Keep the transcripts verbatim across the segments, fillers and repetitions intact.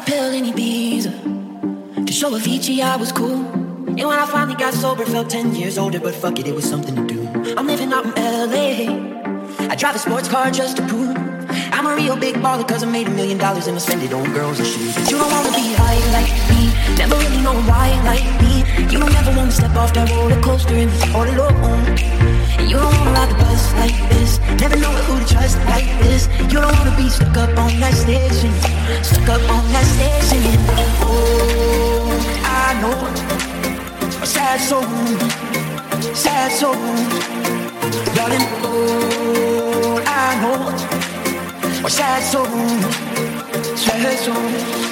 pill in Ibiza to show Avicii I was cool. And when I finally got sober, felt ten years older, but fuck it, it was something to do. I'm living out in L A. I drive a sports car just to prove I'm a real big baller, cause I made a million dollars and I spend it on girls and shoes. But you don't wanna be high like me, never really know why like me. You don't ever wanna step off that roller coaster and be all alone. And you don't wanna ride the bus like this, never know who to trust like this. You don't wanna be stuck up on that stage singing, stuck up on that stage singing. Oh, I know a sad soul, sad soul, darling. Oh, I know a sad soul, sad soul.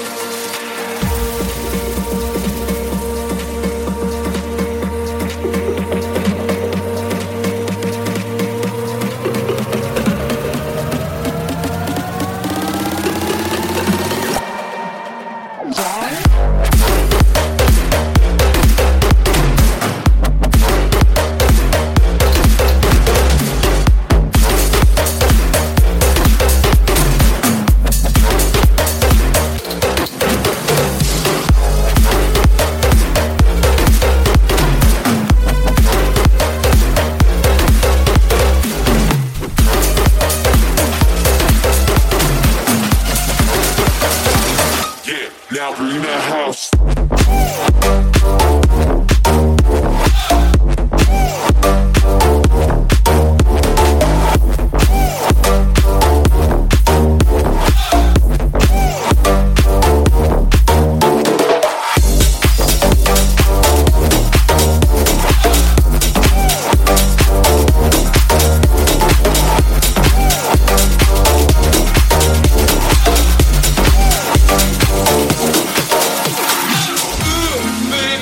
Now bring that house. Man.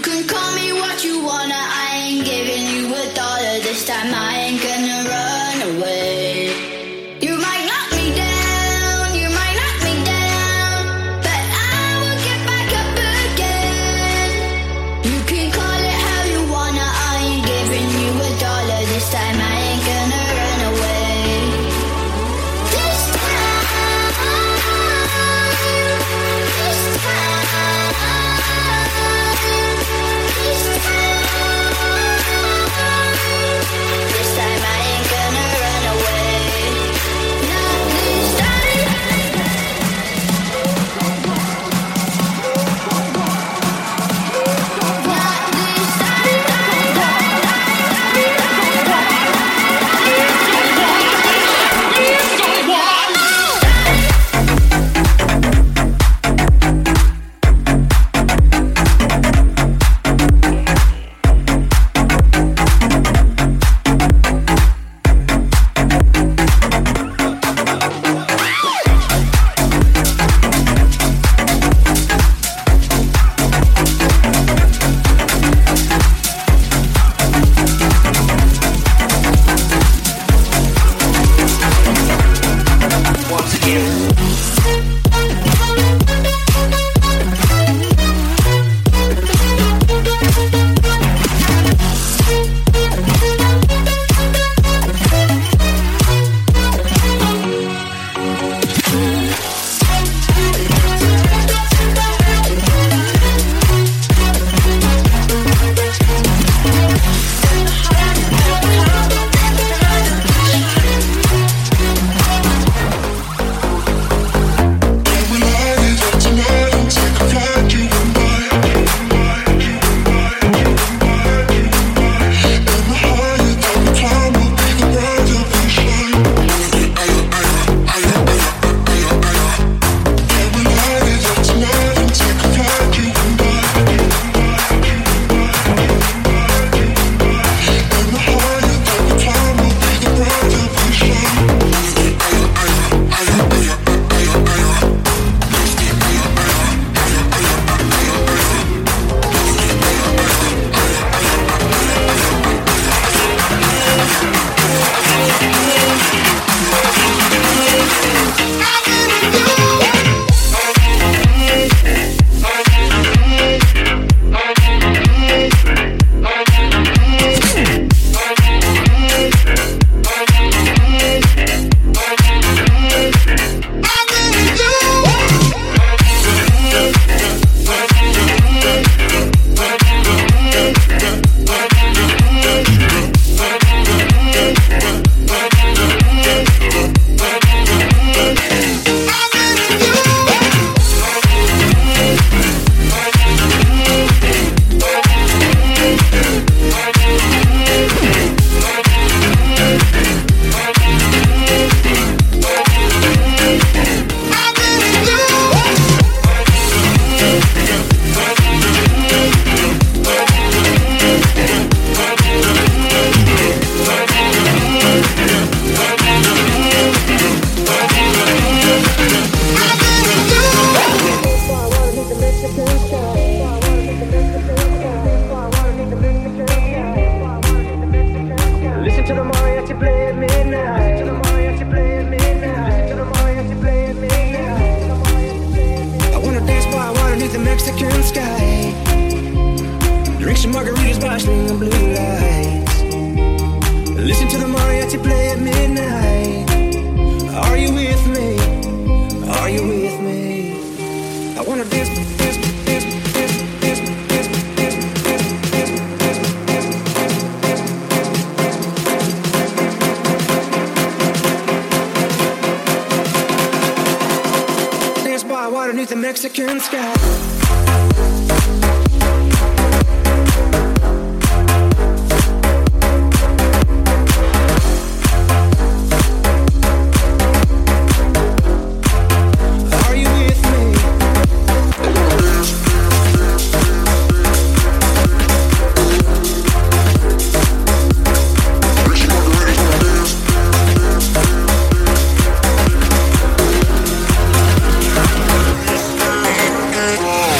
Underneath the Mexican sky. Oh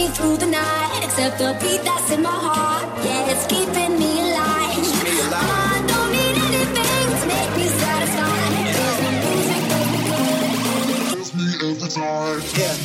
me through the night, except the beat that's in my heart. Yeah, it's keeping me alive. I don't need anything to make me satisfied. There's no music that we good, and it kills me every time. Yeah.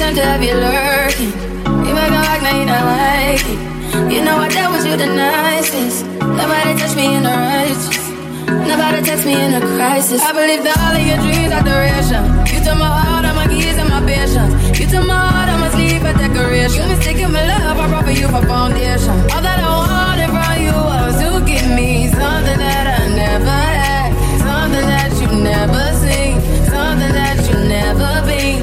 reason to have you lurking. You make a act, now you don't like it. You know I dealt with you the nicest. Nobody touched me in the righteous. Nobody text me in a crisis. I believe that all of your dreams are duration. You took my heart, all my keys, and my patience. You took my heart, all my sleep, a decoration. You mistaken my love, I brought for you for foundation. All that I wanted from you was to give me something that I never had, something that you never seen, something that you never been.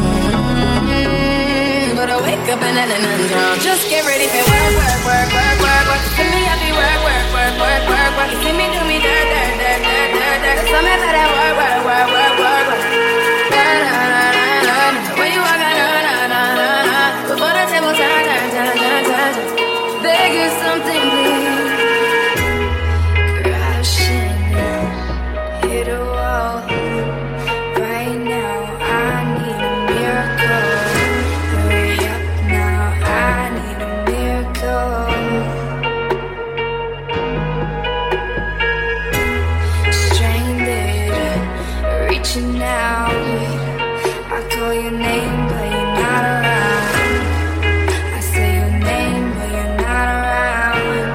Mm-hmm. But I wake up and then I'm drunk. Just get ready for work, work, work, work, work, work. See me happy, work, work, work, work, work, work. You see me do me dirt, dirt, dirt, dirt, dirt, dirt. Cause I'm at that work, work, work, work, work, work. Na na na na na. When you walk, na na na na na na. Before the table turn, turn, turn, turn, turn. Beg you something, please. Crashing, hit a wall. Right now, I need a miracle. Hurry up now, I need a miracle. Reaching out, I call your name, but you're not around. I say your name, but you're not around.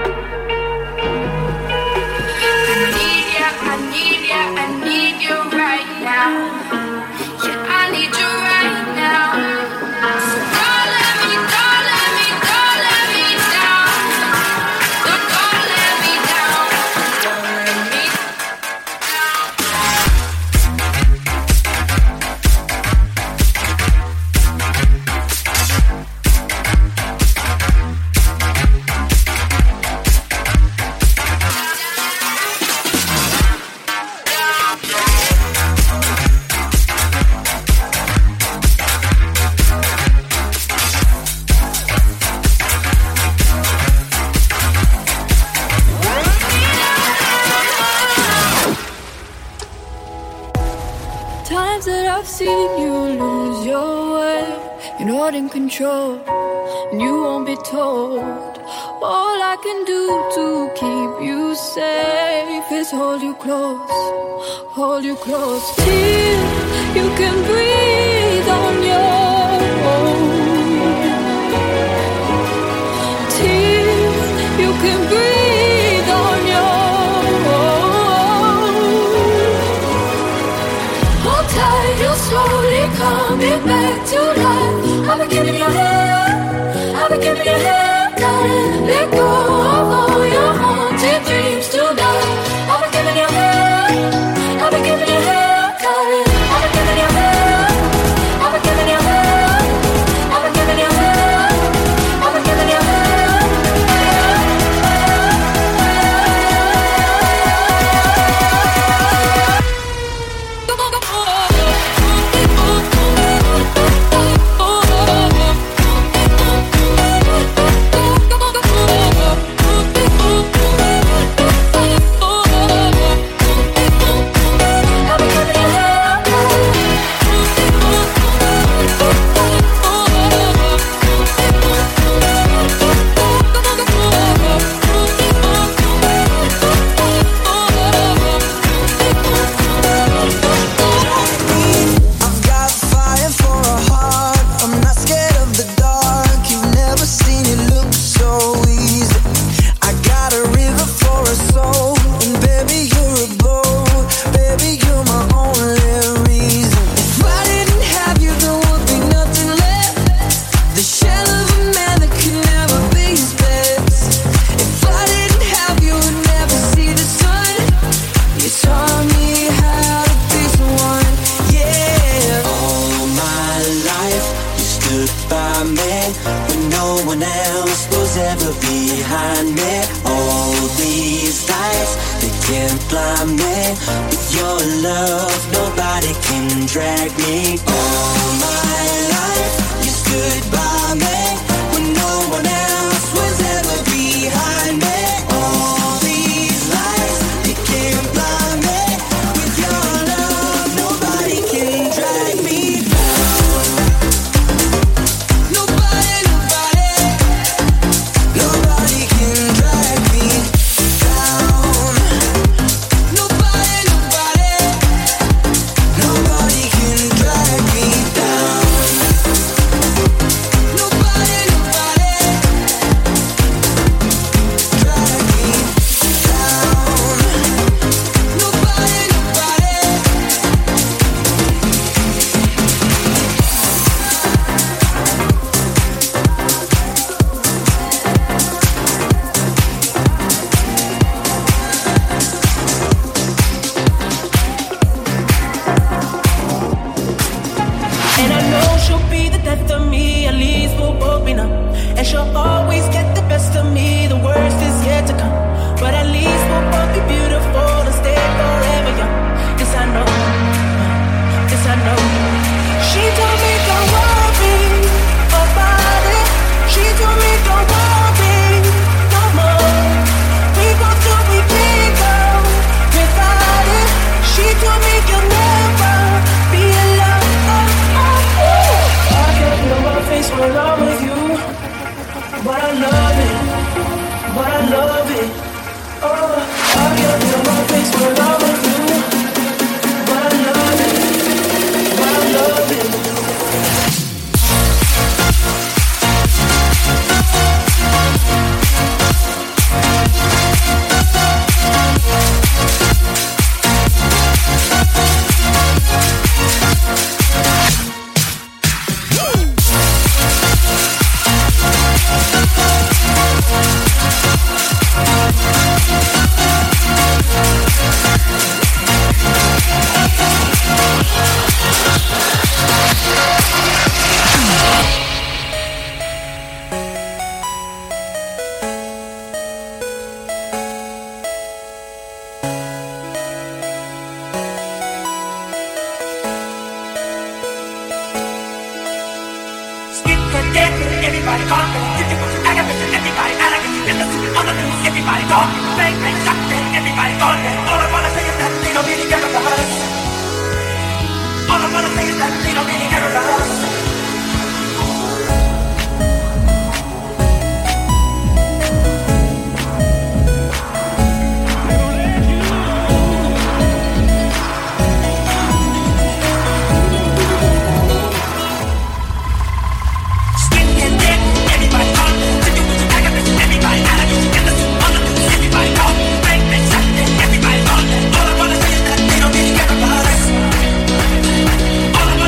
I need ya, I need ya, I need you right now. Yeah, I need you right now. So don't let me, don't let me, don't let me down. Don't, don't let me down. Don't let me down. Times that I've seen you lose your way, you're not in control, and you won't be told. All I can do to keep you safe is hold you close, hold you close. Till you can breathe on your own. Till you can breathe on your own. Hold tight, you're slowly coming back to life. I've been giving you hell, I've been giving you hell. Let go of all your haunted dreams tonight. I've been giving you hell, I've been giving you hell, darling. I've been giving you hell, I've been giving you hell, I've been giving you hell, I've been giving you hell. Nobody can drag me down. And I know she'll be the death of me, at least we'll both be numb. And she'll always get the best of me, the worst is yet to come. But at least we'll both be beautiful and stay forever young. This I know, this I know. She told me don't worry about it. She told me don't worry no more. We both know we can't go without it. She told me you'll never be alone. I can feel my face when I'm with you, but I love it, but I love it. Oh, I can feel my face when I'm with you, but I love it, but I love it. Everybody talking, everybody arrogant, in the on the news, everybody talking, bang, bang, shotgun, everybody talking. All I wanna say is that they don't really care about us. All I wanna say is that they don't really care about us. All I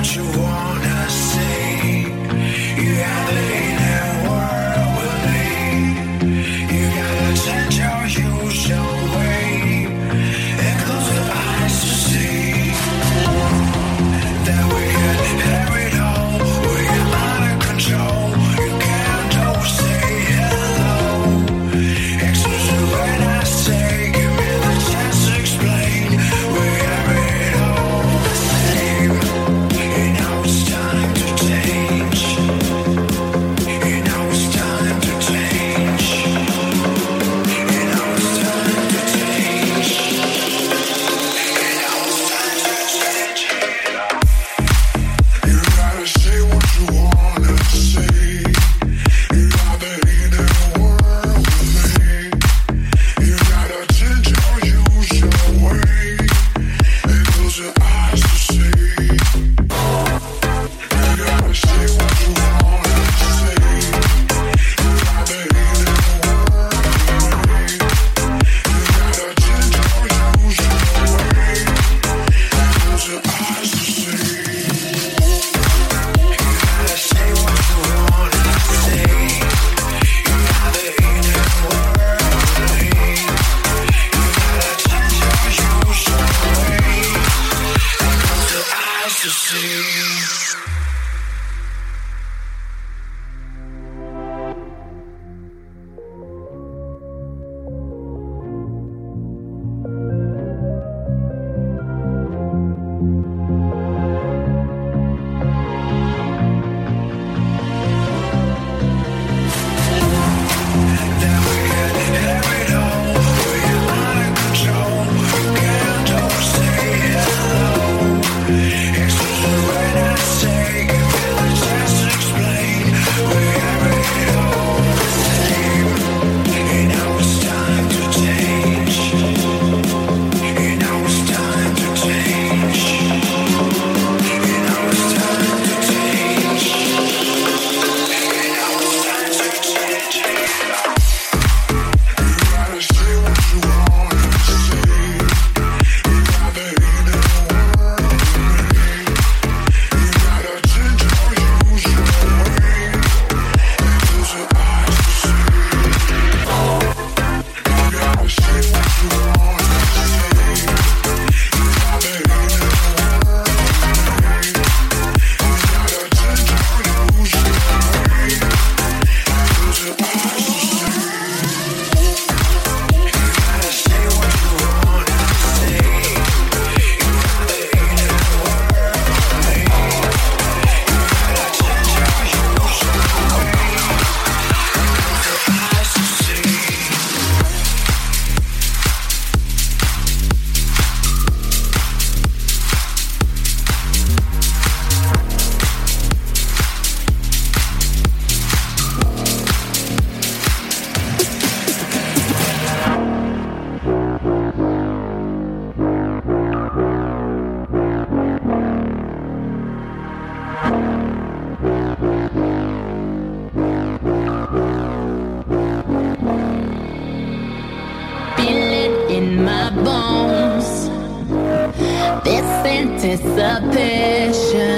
anticipation.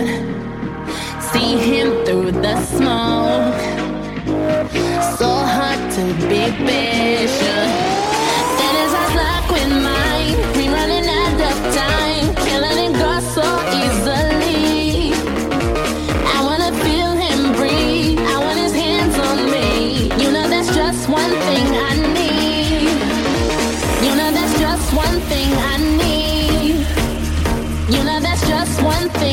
See him through the smoke. So hard to be patient. Then his eyes lock with mine. We running out of time. Killing it go so easily. I wanna feel him breathe. I want his hands on me. You know that's just one thing I need. You know that's just one thing I need. You know that's just one thing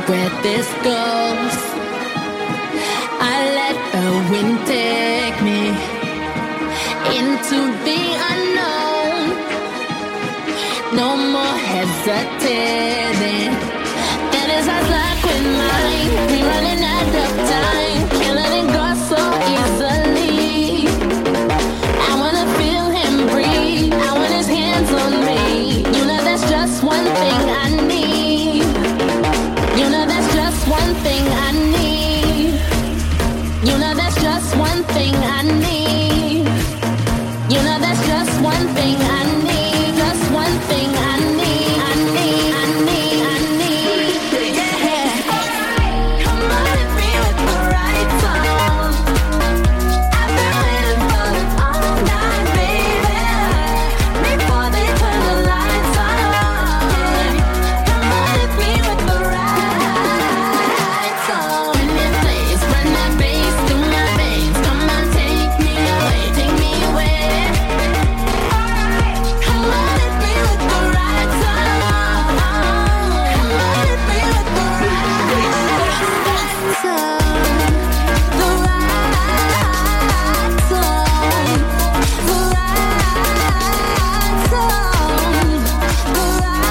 where this goes. I let the wind take me into the unknown. No more hesitating. That is our luck with mine. We running out of time. Can't let it go so easily. I wanna feel him breathe. I want his hands on me. You know that's just one thing I need. You know that's just one thing I need. You know that's just one thing I need. You know that's just one thing I need. Just one thing I need. I need, I need, I need. Yeah. Come on and be with the right song. I've been waiting for this all night, baby. Before they turn the lights on. Come on and be with the right song. When it plays, run that bass through my veins. Come on, take me away, take me away. Come on and be with the right song. Come on and be with the right song. The right song. The right song. The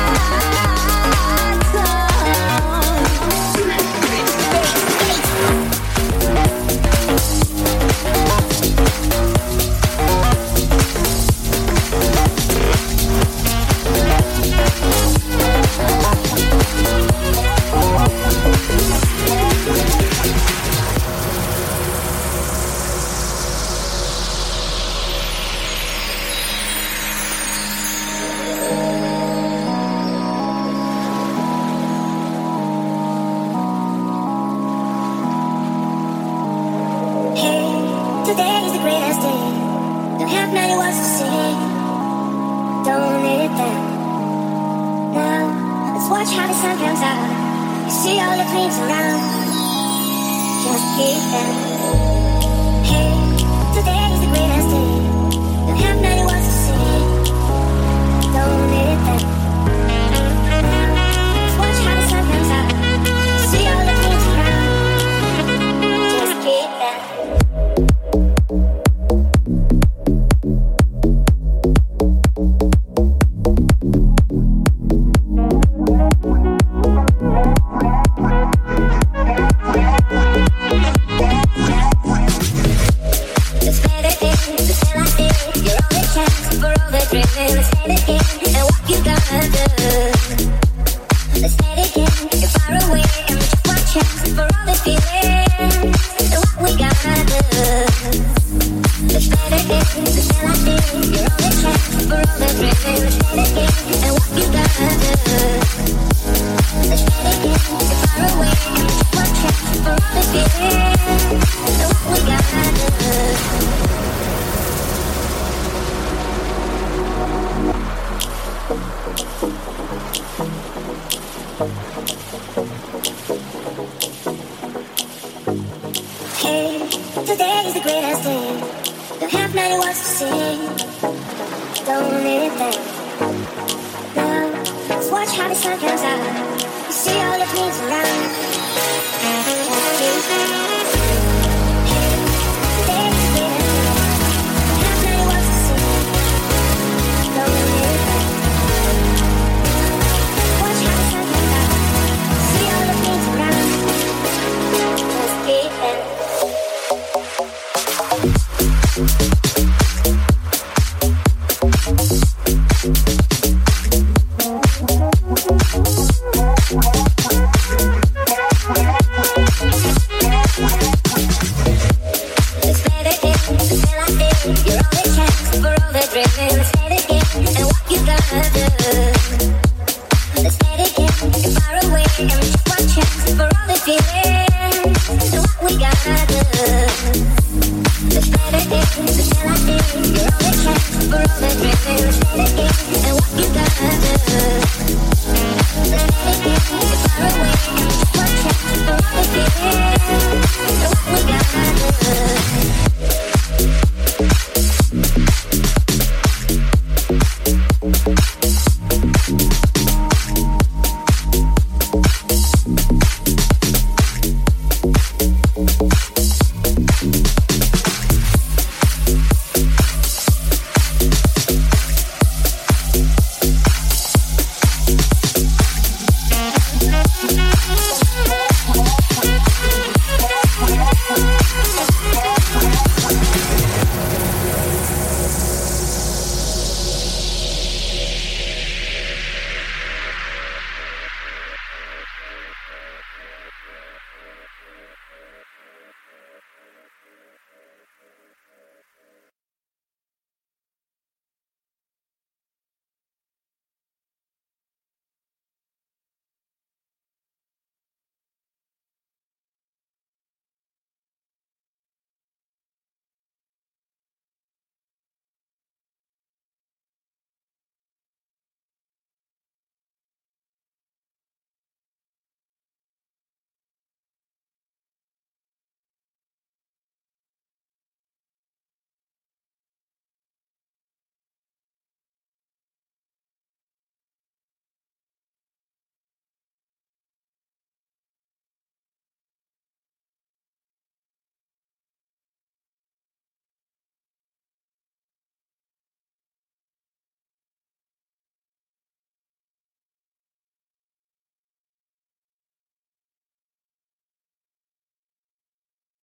Hey, today is the greatest day. Don't have many words to say. Don't need them. Now, let's watch how the sun comes out. You see all the dreams around. Just keep them. Hey, today is the greatest day. Don't have many words to say. Don't need them. Now, let's watch how the sun comes out. You see all the dreams around. Just keep them. Let's play the game, let's play like this. You're all the chance for all the dreaming. Let's play the game and what you gonna do. Let's play the game, you're far away and just one chance for all the feelings and what we gonna do. Let's play the game, let's play like this. You're all the chance for all the dreaming. Let's play the game and what you gonna do. Let's play the game, you're far away and just one chance for all the feelings and what we gonna do. Hey, today is the greatest day. Don't have many words to say. Don't need them. Now, let's watch how the sun comes out. You see all the dreams around. Just keep them. Hey, today is the greatest day. Don't have many words to say. Don't need them. Watch how the sun comes out. You see all the dreams around. Just keep them. Let's play the game, let's play like this. You're all the chance for all the dreaming. Let's play the game and what you gonna do. Let's play the game, you're far away and just one chance for all the feelings and what we gonna do. Let's play the game, let's play like this. You're all the chance for all the dreaming. Let's play the game and what you gonna do. Let's play the game, you're far away and just one chance for all the feelings